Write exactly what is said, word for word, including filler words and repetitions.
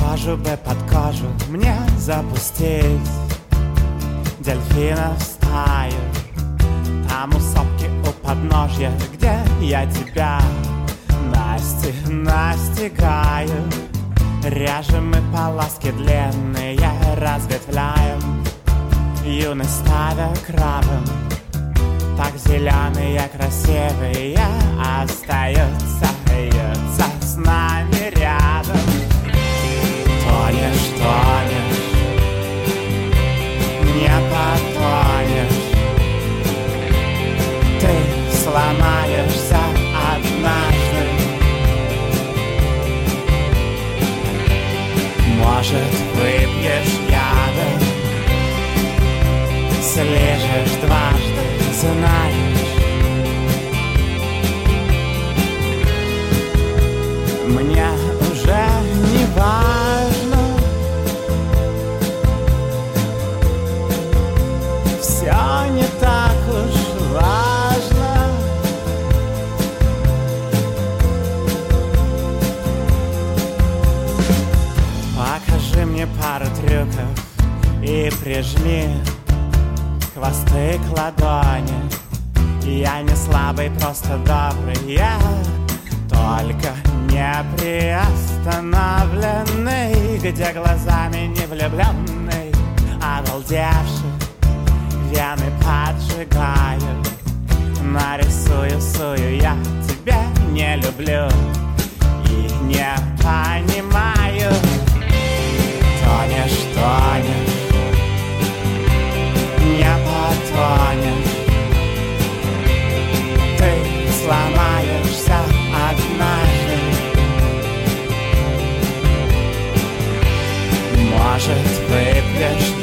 Кожу бы под кожу мне запустить дельфина в стаю. Там у сопки у подножья, где я тебя насти, настигаю. Режем мы полоски длинные, разветвляем, юность ставя крабом. Так зеленые, красивые остаются, остаются с нами рядом. Тонешь, тонешь, не потонешь. Ты сломаешься однажды. Может, выпьешь яда, слежешь дважды, знаешь. Мне уже не важно, все не так уж важно. Покажи мне пару трюков и прижми хвосты к ладони. Я не слабый, просто добрый, я только не приостановленный, где глазами не влюбленный, обалдевший, вены поджигаю. Нарисую, сую, я тебя не люблю и не понимаю. Тонешь, тонешь, не потонешь. Ты сломаешься однажды. Может, выпьешь